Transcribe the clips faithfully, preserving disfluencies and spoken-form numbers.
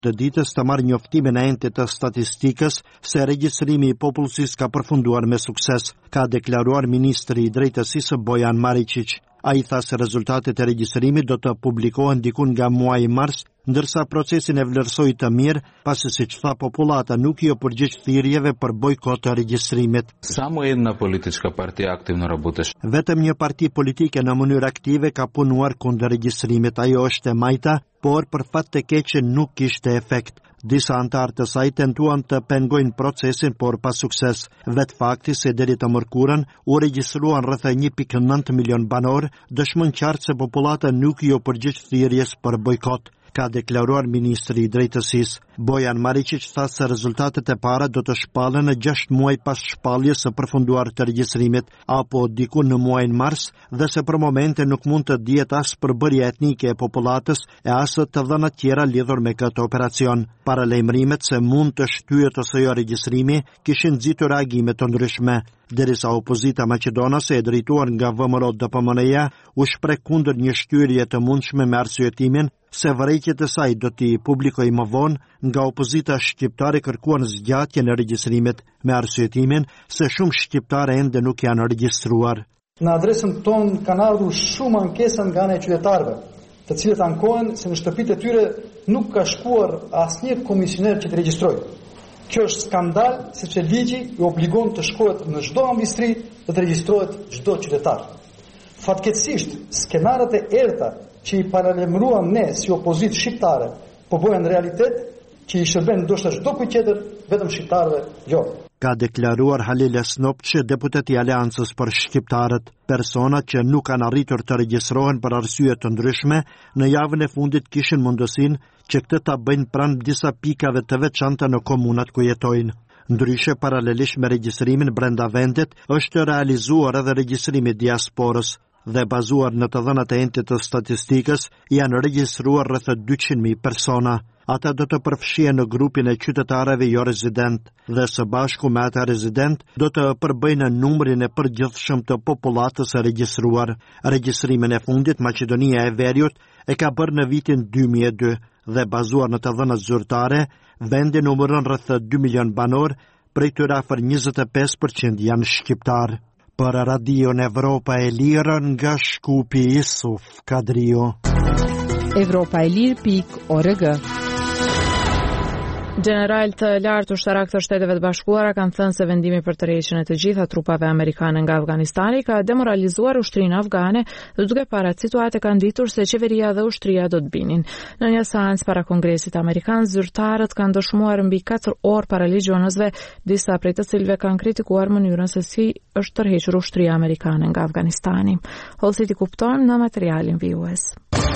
të ditës të marrë njoftimin e entit të statistikës se regjistrimi i popullsisë ka përfunduar me sukses, ka deklaruar ministri i drejtësisë Bojan Maričić. Ai tha se rezultatet e regjistrimit do të publikohen dikun nga muaji mars, ndërsa procesin e vlerësoi të mirë, pasi siç tha popullata nuk i përgjigj thirrjeve për bojkot të regjistrimit. Samo jedna politička partija aktivno работеше. Vetëm një parti politike në mënyrë aktive ka punuar kundër regjistrimit, ajo është e majta, por për fat të keq nuk kishte efekt. Disa antarë të saj tentuan të pengojnë procesin, por pa sukses. Vetë fakti se deri të mërkurën u regjistruan rreth një pikë nëntë milion banor, dëshmon qartë se popullata nuk i përgjigj thirrjes për bojkot, ka deklaruar ministri i drejtësisë. Bojan Maričić tha se rezultatet e para do të shpallen në gjashtë muaj pas shpalljes së përfunduar të regjistrimit, apo diku në muajin mars, dhe se për momente nuk mund të dihet as përbërja etnike e popullatës e as të dhëna tjera lidhur me këtë operacion. Paralajmërimet se mund të shtyhet ose jo regjistrimi kishin nxitur reagime të ndryshme, derisa opozita maqedonase e drejtuar nga V M R O D P M N-ja u shpreh kundër një shtyrje të mundshme me arsyetimin se vërejtjet e saj do t'i publikoj më vonë, nga opozita shqiptare kërkuan zgjatjen e regjistrimit me arsyetimin se shumë shqiptare ende nuk janë regjistruar. Në adresën tonë kanë ardhur shumë ankesa nga ana e qytetarëve, të cilët ankohen se në shtëpitë e tyre nuk ka shkuar asnjë komisioner që të regjistrojë. Kjo është skandal, sepse ligji i obligon të shkohet në çdo ambistri dhe të regjistrohet çdo qytetar. Fatkeqësisht, skenaret e errta që i paralajmëruam ne si opozitë shqiptare, po bëhen realitet që i shërben ndoshta çdo kujt tjetër, vetëm shqiptarëve jo. Ka deklaruar Halil Esnopçi, deputet i Aleancës për Shqiptarët. Personat që nuk kanë arritur të regjistrohen për arsye të ndryshme, në javën e fundit kishin mundësinë që këtë ta bëjnë pranë disa pikave të veçanta në komunat ku jetojnë. Ndryshe, paralelisht me regjistrimin brenda vendit, është realizuar edhe regjistrimi i diasporës dhe bazuar në të dhënat e entit të statistikës janë regjistruar rreth dyqind mijë persona. Ata do të përfshihen në grupin e qytetarëve jo rezident dhe së bashku me ata rezident do të përbëjnë numrin e përgjithshëm të popullatës së regjistruar. Regjistrimin e fundit Maqedonia e Veriut e ka bërë në vitin dy mijë e dy dhe bazuar në të dhënat zyrtare, vendi numëron rreth dy milion banor, prej tyre afër njëzet e pesë përqind janë shqiptar. Për Radion Evropa e Lirë nga Shkupi Isuf Kadrio. Evropa e Lirë pik org. General të lartë ushtarak të Shteteve të Bashkuara kanë thënë se vendimi për tërheqjen e të gjitha trupave amerikane nga Afganistani ka demoralizuar ushtrinë afgane dhe duke paraqitur situatë kanë ditur se qeveria dhe ushtria do të binin. Në një seancë para Kongresit Amerikan, zyrtarët kanë dëshmuar mbi katër orë para legjonësve, disa prej të cilëve kanë kritikuar mënyrën se si është tërhequr ushtria amerikane nga Afganistani. Hollësit i kuptojmë në materialin vijues.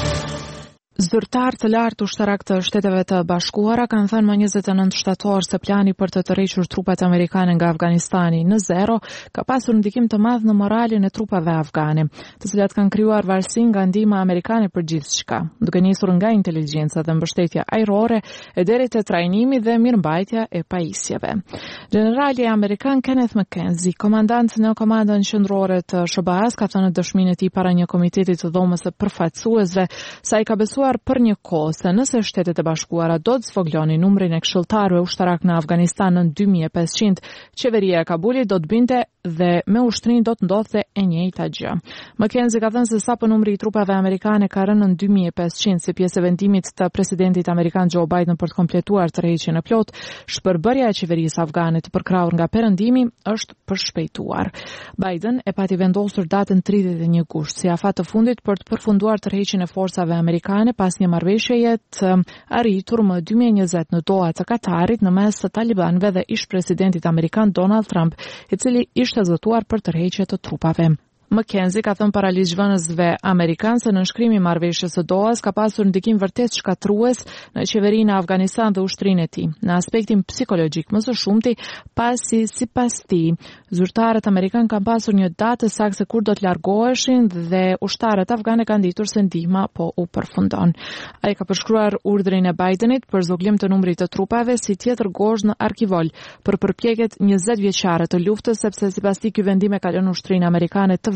Zyrtar të lartë ushtarak të Shteteve të Bashkuara kanë thënë më njëzet e nëntë shtator se plani për të tërhequr trupat amerikane nga Afganistani në zero ka pasur ndikim të madh në moralin e trupave afgane, të cilat kanë krijuar varësi nga ndihma amerikane për gjithçka, duke nisur nga inteligjenca dhe mbështetja ajrore e deri te trajnimi dhe mirëmbajtja e pajisjeve. Generali amerikan Kenneth McKenzie, komandant në komandën qendrore të S B A-s, ka thënë në dëshminë e tij para një komiteti të dhomës së përfaqësuesve se ai ka besuar për një kohë se nëse Shtetet e Bashkuara do të zvoglonin numrin e këshilltarëve ushtarak në Afganistan në dy mijë e pesëqind, qeveria e Kabulit do të binte dhe me ushtrinë do të ndodhte e njëjta gjë. McKenzie ka thënë se sapo numri i trupave amerikane ka rënë në dy mijë e pesëqind si pjesë e vendimit të presidentit amerikan Joe Biden për të kompletuar tërheqjen e plot, shpërbërja e qeverisë afgane të përkrahur nga perëndimi është përshpejtuar. Biden e pati vendosur datën tridhjetë e një gusht si afat të fundit për të përfunduar tërheqjen e forcave amerikane pas një marrëveshjeje të arritur më dy mijë e njëzet në Doha të Katarit në mes të talibanëve dhe ish presidentit amerikan Donald Trump, i cili ishte zëtuar për tërheqje të trupave. McKenzie ka thënë para ligjvënësve amerikanë se nënshkrimi i marrëveshjes së Dohas ka pasur ndikim vërtet shkatrues në qeverinë e Afganistan dhe ushtrinë e tij, në aspektin psikologjik më së shumti, pasi sipas tij, zyrtarët amerikanë kanë pasur një datë saktë se kur do të largoheshin dhe ushtarët afganë kanë ditur se ndihma po u përfundon. Ai ka përshkruar urdhrin e Bidenit për zoglim të numrit të trupave si tjetër gozhë në arkivol për përpjekjet njëzet vjeçare të luftës, sepse sipas tij ky vendim e ka lënë ushtrinë amerikane të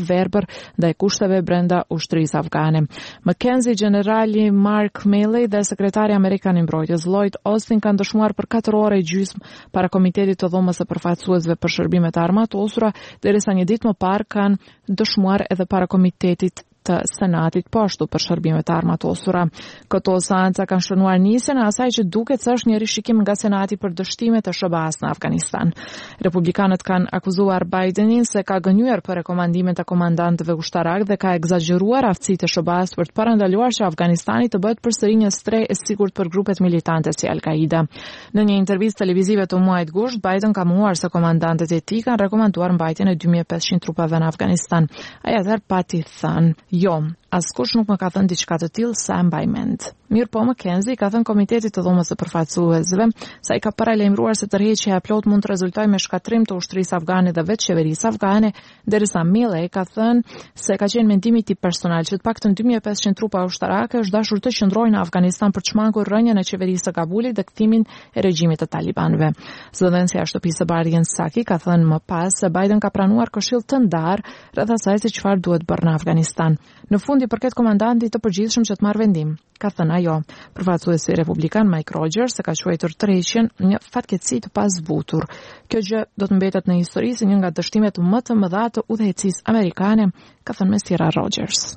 verbër ndaj kushteve brenda ushtrisë afgane. McKenzie, generali Mark Milley dhe sekretari amerikan i mbrojtjes Lloyd Austin kanë dëshmuar për katër orë e gjysmë para Komitetit të Dhomës së Përfaqësuesve për shërbimet e armatosura, derisa një ditë më parë kanë dëshmuar edhe para Komitetit të Senatit po ashtu për shërbimet e armatosura. Këto seanca kanë shënuar nisjen e asaj që duket se është një rishikim nga Senati për dështimet e S B A-s në Afganistan. Republikanët kanë akuzuar Bidenin se ka gënyer për rekomandimet e komandantëve ushtarak dhe ka egzageruar aftësitë e S B A-s për të parandaluar që Afganistani të bëhet përsëri një streh e sigurt për grupet militante si Al-Qaida. Në një intervistë televizive të muajit gusht, Biden ka mohuar se komandantët e tij kanë rekomanduar mbajtjen e dy mijë e pesëqind trupave në Afganistan. Ai atëherë pati thënë: Jo, askush nuk më ka thënë diçka të tillë sa e mbaj mend. Mirë po, McKenzie ka thënë Komitetit të Dhomës së Përfaqësuesve se ai ka paralajmëruar se tërheqja e plot mund të rezultojë me shkatrim të ushtrisë afgane dhe vetë qeverisë afgane, derisa Milley ka thënë se ka qenë mendimi i tij personal që të paktën dy mijë e pesëqind trupa ushtarake është dashur të qëndrojnë në Afganistan për të shmangur rënien e qeverisë së Kabulit dhe kthimin e regjimit të talibanëve. Zëdhënësja e shtëpisë së Bardhë Jen Psaki ka thënë më pas se Biden ka pranuar këshill të ndarë rreth asaj se çfarë duhet bërë në Afganistan. Në fund i përket komandantit të përgjithshëm që të marrë vendim, ka thënë ajo. Përfaqësuesi republikan Mike Rogers se ka quajtur tërheqjen një fatkeqësi të pazbutur. Kjo gjë do të mbetet në histori si një nga dështimet më të mëdha të udhëheqësisë amerikane, ka thënë mesira Rogers.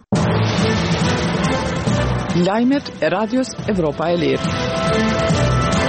Lajmet e Radios Evropa e Lirë.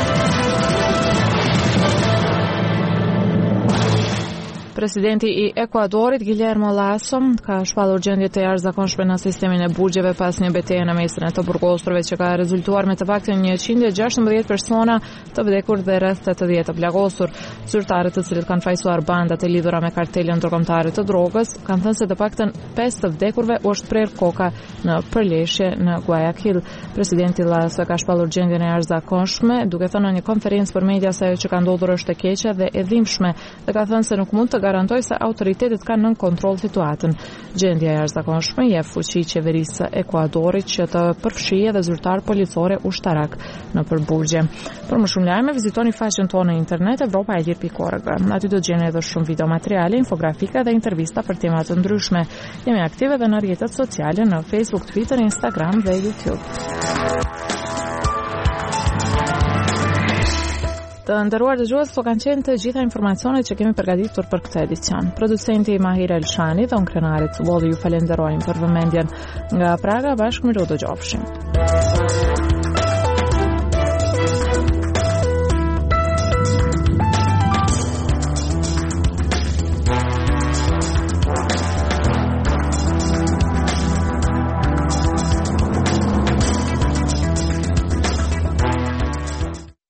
Presidenti i Ekuadorit, Guillermo Lasso, ka shpallur gjendje të jashtëzakonshme në sistemin e burgjeve pas një betejë në mesin e të burgosurve që ka rezultuar me të paktën njëqind e gjashtëmbëdhjetë persona të vdekur dhe rreth tetëdhjetë të plagosur. Zyrtarët të cilët kanë fajsuar bandat e lidhura me kartelin ndërkombëtar të drogës kanë thënë se të paktën pesë të vdekurve u është prerë koka në përleshje në Guayaquil. Presidenti Lasso ka shpallur gjendjen e jashtëzakonshme duke thënë në një konferencë për media se ajo që ka ndodhur është e keqe dhe e dhimbshme dhe ka thënë se nuk mund të garantoj se autoritetet kanë nën kontroll situatën. Gjendja e jashtëzakonshme jep fuqi qeverisë së Ekuadorit që të përfshijë edhe zyrtar policore ushtarak në përburgje. Për më shumë lajme vizitoni faqen tonë në internet evropa e lirë pikë org. Aty do të gjeni edhe shumë video materiale, infografika dhe intervista për tema të ndryshme. Jemi aktive edhe në rrjetet sociale në Facebook, Twitter, Instagram dhe YouTube. Të nderuar dëgjues, këto kanë qenë të gjitha informacionet që kemi përgatitur për këtë edicion. Producenti Mahir Elshani dhe unë krenarit Volli ju falenderojmë për vëmendjen nga Praga, bashkë me Rodo Gjofshin.